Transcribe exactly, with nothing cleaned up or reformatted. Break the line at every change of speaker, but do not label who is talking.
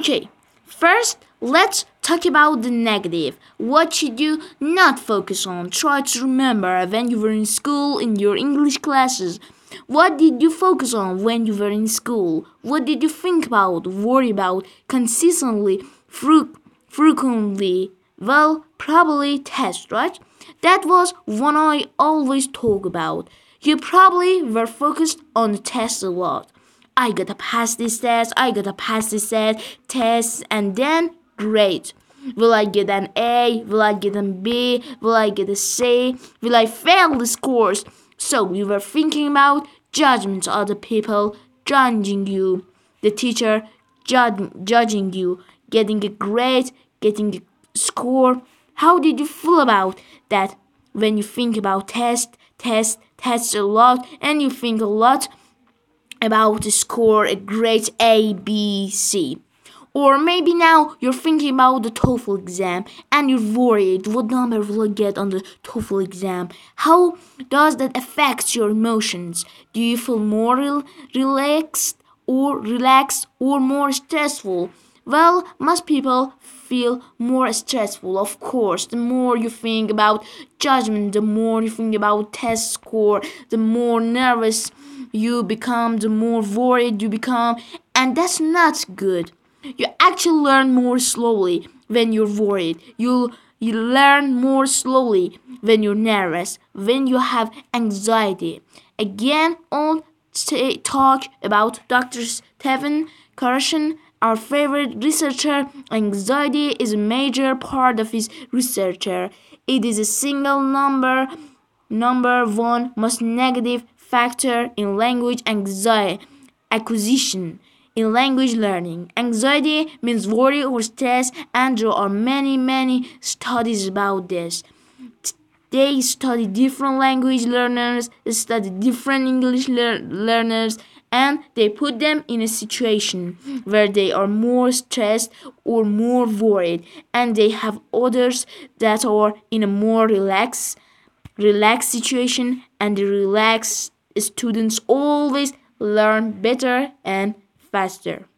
Okay, first let's talk about the negative. What should you not focus on? Try to remember when you were in school in your English classes. What did you focus on when you were in school? What did you think about, worry about consistently, fru- frequently? Well, probably test, right? That was one I always talk about. You probably were focused on the test a lot. I gotta pass this test, I gotta pass this test, test, and then great. Will I get an A? Will I get a B? Will I get a C? Will I fail this course? So we were thinking about judgments, other people judging you, the teacher judge, judging you, getting a grade, getting a score. How did you feel about that when you think about test, test, test a lot, and you think a lot about to score a great A, B, C? Or maybe now you're thinking about the TOEFL exam and you're worried what number will I get on the TOEFL exam? How does that affect your emotions? Do you feel more rel- relaxed or relaxed or more stressful? Well, most people feel more stressful, of course. The more you think about judgment, the more you think about test score, the more nervous you become, the more worried you become, and that's not good. You actually learn more slowly when you're worried. You you learn more slowly when you're nervous, when you have anxiety. Again, I'll t- talk about Doctor Stephen Karashan, our favorite researcher. Anxiety is a major part of his research. It is a single number number one most negative factor in language anxiety acquisition. In language learning, anxiety means worry or stress, and there are many, many studies about this. They study different language learners, study different English lear- learners, and they put them in a situation where they are more stressed or more worried, and they have others that are in a more relaxed, relaxed situation, and the relaxed students always learn better and faster.